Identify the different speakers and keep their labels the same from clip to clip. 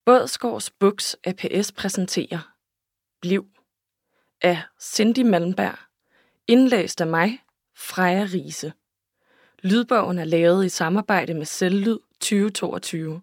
Speaker 1: Bådsgaards Buks ApS præsenterer Bliv af Cindy Malmberg, indlæst af mig, Freja Riise. Lydbogen er lavet i samarbejde med Selvlyd 2022.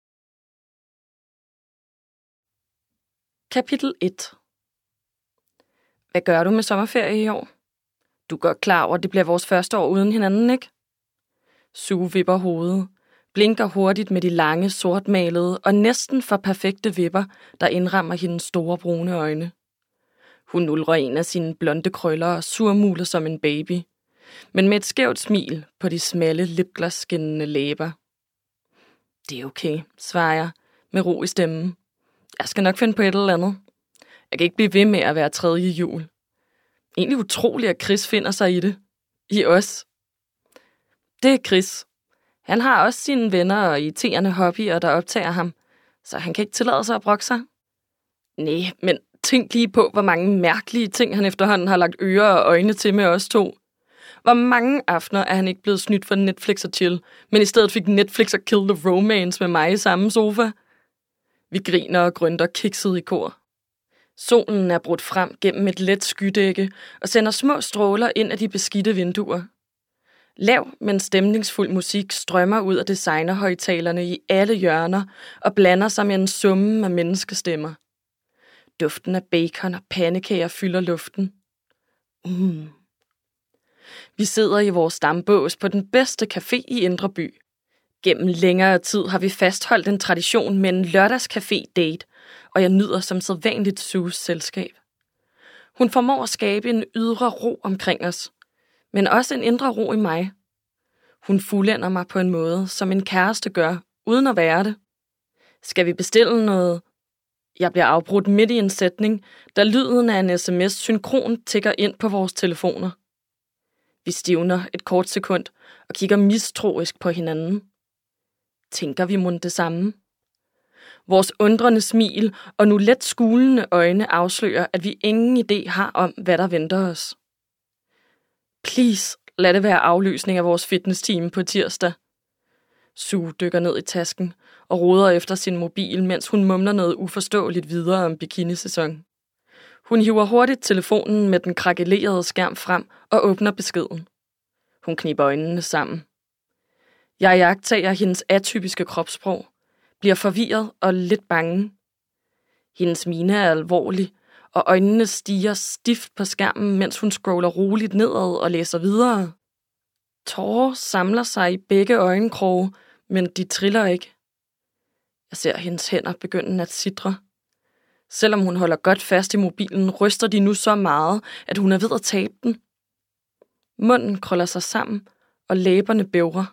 Speaker 1: Kapitel 1. Hvad gør du med sommerferie i år? Du er godt klar over, at det bliver vores første år uden hinanden, ikke? Sue vipper hovedet, blinker hurtigt med de lange, sortmalede og næsten for perfekte vipper, der indrammer hendes store brune øjne. Hun nulrer en af sine blonde krøller og surmuler som en baby, men med et skævt smil på de smalle, lipglasskinnende læber. Det er okay, svarer jeg med ro i stemmen. Jeg skal nok finde på et eller andet. Jeg kan ikke blive ved med at være tredje jul. Egentlig utroligt, at Chris finder sig i det. I os. Det er Chris. Han har også sine venner og irriterende hobbyer, der optager ham, så han kan ikke tillade sig at brokke sig. Nej, men tænk lige på, hvor mange mærkelige ting han efterhånden har lagt ører og øjne til med os to. Hvor mange aftener er han ikke blevet snydt for Netflix og chill, men i stedet fik Netflix og Kill the Romance med mig i samme sofa. Vi griner og grønter kikset i kor. Solen er brudt frem gennem et let skydække og sender små stråler ind af de beskidte vinduer. Lav, men stemningsfuld musik strømmer ud af designerhøjtalerne i alle hjørner og blander sig med en summen af menneskestemmer. Duften af bacon og pandekager fylder luften. Vi sidder i vores stambås på den bedste café i Indre By. Gennem længere tid har vi fastholdt en tradition med en lørdagscafé-date, og jeg nyder som sædvanligt Sues selskab. Hun formår at skabe en ydre ro omkring os, men også en indre ro i mig. Hun fuldender mig på en måde, som en kæreste gør, uden at være det. Skal vi bestille noget? Jeg bliver afbrudt midt i en sætning, da lyden af en sms synkron tikker ind på vores telefoner. Vi stivner et kort sekund og kigger mistroisk på hinanden. Tænker vi mon det samme? Vores undrende smil og nu let skulende øjne afslører, at vi ingen idé har om, hvad der venter os. Please, lad det være aflysning af vores fitnessteam på tirsdag. Sue dykker ned i tasken og roder efter sin mobil, mens hun mumler noget uforståeligt videre om bikinisæson. Hun hiver hurtigt telefonen med den krakelerede skærm frem og åbner beskeden. Hun kniber øjnene sammen. Jeg iagttager hendes atypiske kropssprog, bliver forvirret og lidt bange. Hendes mine er alvorlig, og øjnene stiger stift på skærmen, mens hun scroller roligt nedad og læser videre. Tårer samler sig i begge øjenkroge, men de triller ikke. Jeg ser hendes hænder begynde at sitre. Selvom hun holder godt fast i mobilen, ryster de nu så meget, at hun er ved at tabe den. Munden krøller sig sammen, og læberne bævrer.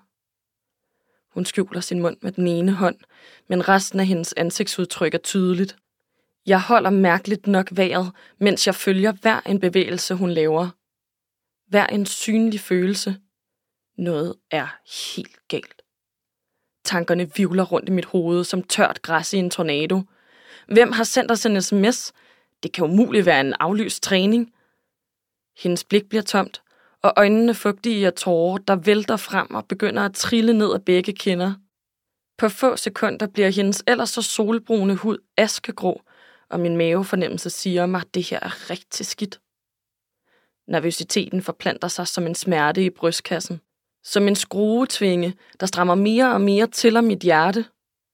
Speaker 1: Hun skjuler sin mund med den ene hånd, men resten af hendes ansigtsudtryk er tydeligt. Jeg holder mærkeligt nok vejret, mens jeg følger hver en bevægelse, hun laver. Hver en synlig følelse. Noget er helt galt. Tankerne hvirvler rundt i mit hoved som tørt græs i en tornado. Hvem har sendt os en sms? Det kan umuligt være en aflyst træning. Hendes blik bliver tomt, og øjnene fugtige af tårer, der vælter frem og begynder at trille ned af begge kinder. På få sekunder bliver hendes ellers så solbrune hud askegrå, og min mavefornemmelse siger mig, at det her er rigtig skidt. Nervøsiteten forplanter sig som en smerte i brystkassen. Som en skruetvinge, der strammer mere og mere til af mit hjerte.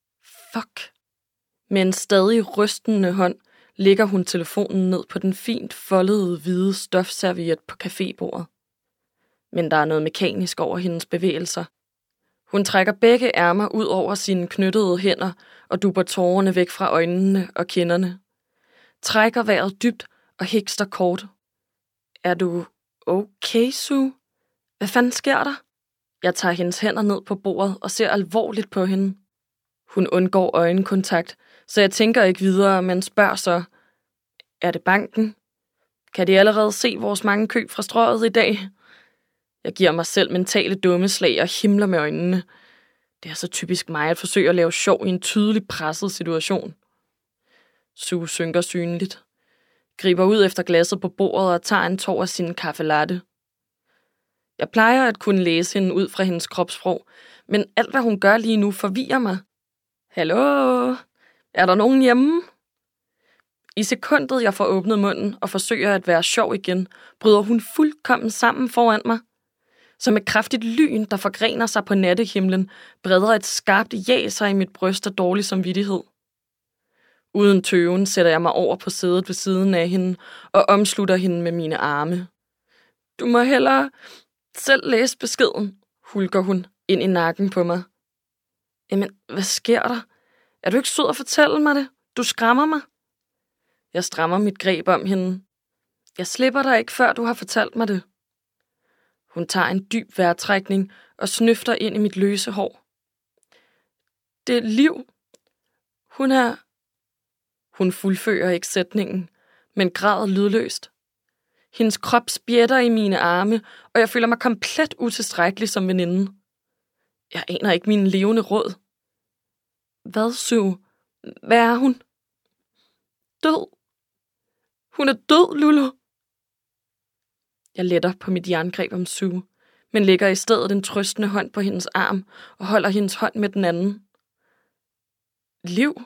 Speaker 1: Fuck. Med en stadig rystende hånd lægger hun telefonen ned på den fint foldede hvide stofserviet på cafébordet. Men der er noget mekanisk over hendes bevægelser. Hun trækker begge ærmer ud over sine knyttede hænder og dupper tårerne væk fra øjnene og kinderne. Trækker vejret dybt og hikster kort. Er du okay, Sue? Hvad fanden sker der? Jeg tager hendes hænder ned på bordet og ser alvorligt på hende. Hun undgår øjenkontakt, så jeg tænker ikke videre, men spørger så, er det banken? Kan de allerede se vores mange køb fra strøget i dag? Jeg giver mig selv mentale dummeslag og himler med øjnene. Det er så typisk mig at forsøge at lave sjov i en tydelig presset situation. Sue synker synligt, griber ud efter glasset på bordet og tager en tår af sin kaffe latte. Jeg plejer at kunne læse hende ud fra hendes kropssprog, men alt hvad hun gør lige nu forvirrer mig. Hallo? Er der nogen hjemme? I sekundet, jeg får åbnet munden og forsøger at være sjov igen, bryder hun fuldkommen sammen foran mig. Som et kraftigt lyn, der forgrener sig på nattehimlen, breder et skarpt ja sig i mit bryst af dårlig samvittighed. Uden tøven sætter jeg mig over på sædet ved siden af hende og omslutter hende med mine arme. Du må hellere selv læse beskeden, hulker hun ind i nakken på mig. Jamen, hvad sker der? Er du ikke sød at fortælle mig det? Du skræmmer mig. Jeg strammer mit greb om hende. Jeg slipper dig ikke, før du har fortalt mig det. Hun tager en dyb vejrtrækning og snøfter ind i mit løse hår. Det er Liv. Hun fuldfører ikke sætningen, men græder lydløst. Hendes krop spjætter i mine arme, og jeg føler mig komplet utilstrækkelig som veninde. Jeg aner ikke mine levende råd. Hvad, Sue? Hvad er hun? Død. Hun er død, Lulu. Jeg letter på mit jerngreb om Sue, men lægger i stedet en trøstende hånd på hendes arm og holder hendes hånd med den anden. Liv?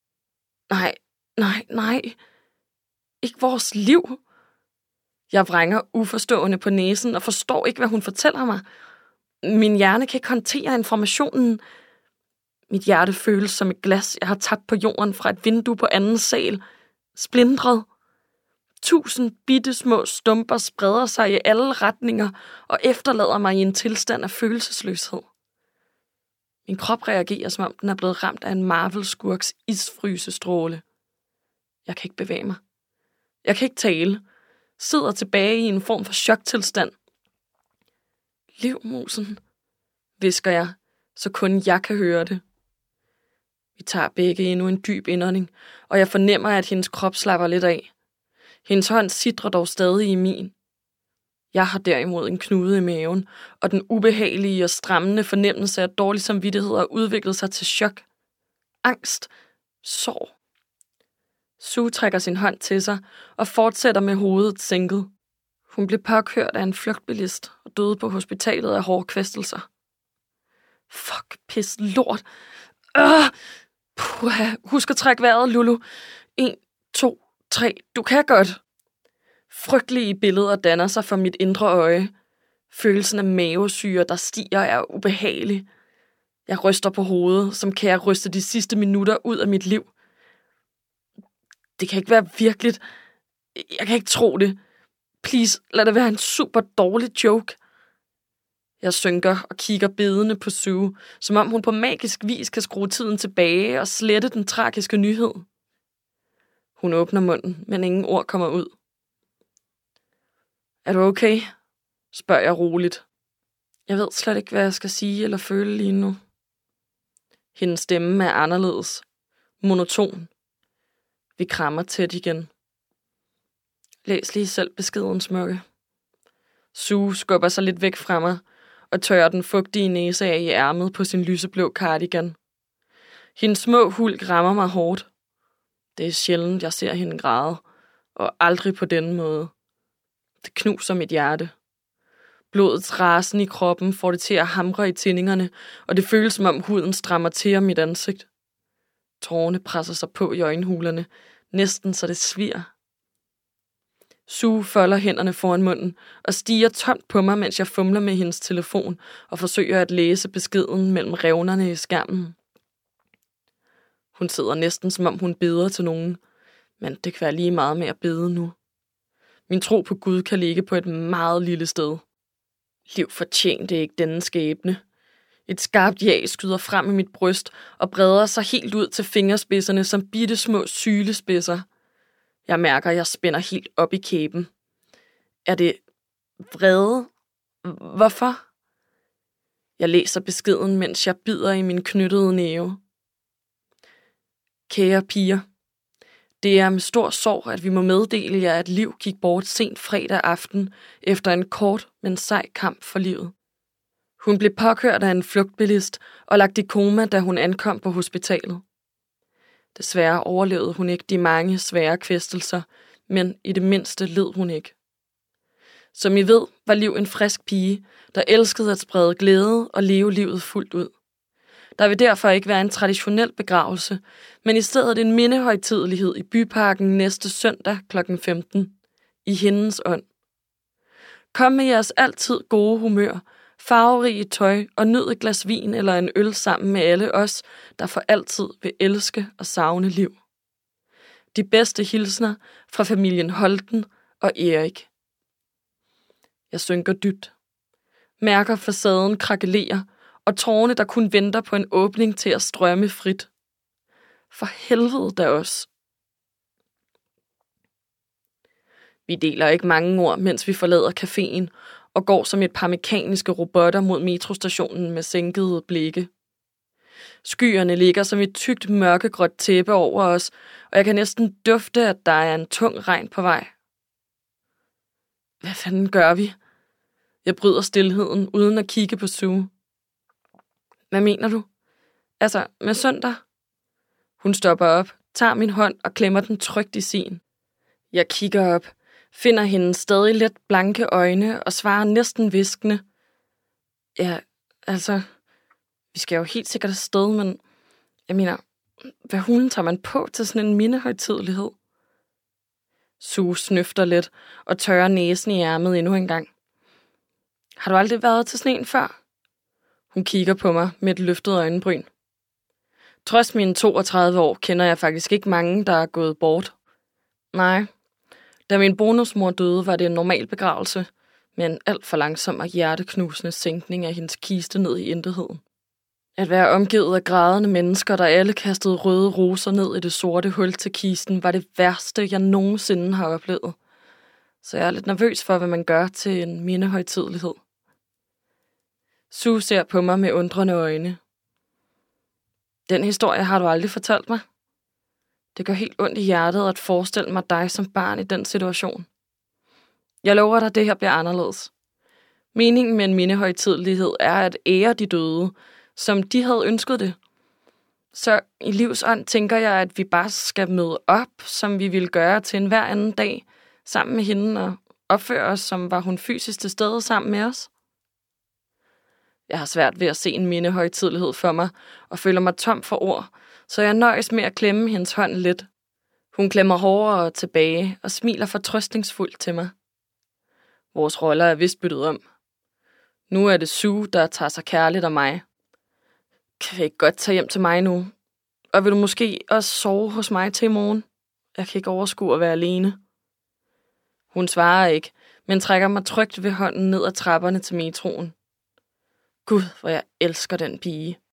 Speaker 1: Nej. Ikke vores Liv. Jeg vrænger uforstående på næsen og forstår ikke, hvad hun fortæller mig. Min hjerne kan ikke håndtere informationen. Mit hjerte føles som et glas, jeg har tabt på jorden fra et vindue på anden sal. Splintret. 1000 bitte små stumper spreder sig i alle retninger og efterlader mig i en tilstand af følelsesløshed. Min krop reagerer, som om den er blevet ramt af en Marvel-skurks isfrysestråle. Jeg kan ikke bevæge mig. Jeg kan ikke tale. Sidder tilbage i en form for choktilstand. Livmusen, hvisker jeg, så kun jeg kan høre det. Vi tager begge endnu en dyb indånding, og jeg fornemmer, at hendes krop slapper lidt af. Hendes hånd sidrer dog stadig i min. Jeg har derimod en knude i maven, og den ubehagelige og strammende fornemmelse af dårlig samvittighed har udviklet sig til chok, angst, sorg. Sue trækker sin hånd til sig og fortsætter med hovedet sænket. Hun blev påkørt af en flugtbilist og døde på hospitalet af hårde kvæstelser. Fuck, pis, lort. Puha, husk at trække vejret, Lulu. 1, 2, 3, du kan godt. Frygtelige billeder danner sig for mit indre øje. Følelsen af mavesyre, der stiger, er ubehagelig. Jeg ryster på hovedet, som kan jeg ryste de sidste minutter ud af mit liv. Det kan ikke være virkeligt. Jeg kan ikke tro det. Please, lad det være en super dårlig joke. Jeg synker og kigger bedende på Sue, som om hun på magisk vis kan skrue tiden tilbage og slette den tragiske nyhed. Hun åbner munden, men ingen ord kommer ud. Er du okay? Spørger jeg roligt. Jeg ved slet ikke, hvad jeg skal sige eller føle lige nu. Hendes stemme er anderledes. Monoton. Vi krammer tæt igen. Læs lige selv beskeden, smukke. Sue skubber sig lidt væk fra mig og tørrer den fugtige næse af i ærmet på sin lyseblå cardigan. Hendes små hulk rammer mig hårdt. Det er sjældent, jeg ser hende græde, og aldrig på denne måde. Det knuser mit hjerte. Blodets rasen i kroppen får det til at hamre i tændingerne, og det føles som om huden strammer til af mit ansigt. Tårerne presser sig på i øjenhulerne, næsten så det svier. Sue folder hænderne foran munden og stiger tomt på mig, mens jeg fumler med hendes telefon og forsøger at læse beskeden mellem revnerne i skærmen. Hun sidder næsten, som om hun beder til nogen, men det kan være lige meget med at bede nu. Min tro på Gud kan ligge på et meget lille sted. Liv fortjente ikke denne skæbne. Et skarpt ja skyder frem i mit bryst og breder sig helt ud til fingerspidserne som bitte små sylespidser. Jeg mærker, at jeg spænder helt op i kæben. Er det vrede? Hvorfor? Jeg læser beskeden, mens jeg bider i min knyttede næve. Kære piger, det er med stor sorg, at vi må meddele jer, at Liv gik bort sent fredag aften efter en kort, men sej kamp for livet. Hun blev påkørt af en flugtbilist og lagt i koma, da hun ankom på hospitalet. Desværre overlevede hun ikke de mange svære kvæstelser, men i det mindste led hun ikke. Som I ved, var Liv en frisk pige, der elskede at sprede glæde og leve livet fuldt ud. Der vil derfor ikke være en traditionel begravelse, men i stedet en mindehøjtidelighed i byparken næste søndag kl. 15 i hendes ånd. Kom med jeres altid gode humør, farverige tøj og nyd et glas vin eller en øl sammen med alle os, der for altid vil elske og savne liv. De bedste hilsner fra familien Holten og Erik. Jeg synker dybt. Mærker facaden krakelerer, og tårerne, der kun venter på en åbning til at strømme frit. For helvede da også. Vi deler ikke mange ord, mens vi forlader caféen og går som et par mekaniske robotter mod metrostationen med sænkede blikke. Skyerne ligger som et tykt mørkegråt tæppe over os, og jeg kan næsten dufte, at der er en tung regn på vej. Hvad fanden gør vi? Jeg bryder stilheden uden at kigge på Sue. Hvad mener du? Altså, med søndag? Hun stopper op, tager min hånd og klemmer den trygt i sin. Jeg kigger op, finder hende stadig let blanke øjne og svarer næsten hviskende. Ja, altså, vi skal jo helt sikkert afsted, men jeg mener, hvad hulen tager man på til sådan en mindehøjtidelighed? Sue snøfter lidt og tørrer næsen i ærmet endnu en gang. Har du aldrig været til sådan en før? Hun kigger på mig med et løftet øjenbryn. Trods mine 32 år kender jeg faktisk ikke mange, der er gået bort. Nej, da min bonusmor døde, var det en normal begravelse, med en alt for langsom og hjerteknusende sænkning af hendes kiste ned i intetheden. At være omgivet af grædende mennesker, der alle kastede røde roser ned i det sorte hul til kisten, var det værste, jeg nogensinde har oplevet. Så jeg er lidt nervøs for, hvad man gør til en mindehøjtidelighed. Sue ser på mig med undrende øjne. Den historie har du aldrig fortalt mig. Det gør helt ondt i hjertet at forestille mig dig som barn i den situation. Jeg lover dig, at det her bliver anderledes. Meningen med en mindehøjtidelighed er at ære de døde, som de havde ønsket det. Så i livsånd tænker jeg, at vi bare skal møde op, som vi ville gøre til enhver anden dag, sammen med hende og opføre os, som var hun fysisk til stede sammen med os. Jeg har svært ved at se en mindehøjtidelighed for mig, og føler mig tom for ord, så jeg nøjes med at klemme hendes hånd lidt. Hun klemmer hårdere tilbage og smiler fortrøstningsfuldt til mig. Vores roller er vist byttet om. Nu er det Sue, der tager sig kærligt af mig. Kan vi ikke godt tage hjem til mig nu? Og vil du måske også sove hos mig til i morgen? Jeg kan ikke overskue at være alene. Hun svarer ikke, men trækker mig trygt ved hånden ned ad trapperne til metroen. Gud, hvor jeg elsker den pige.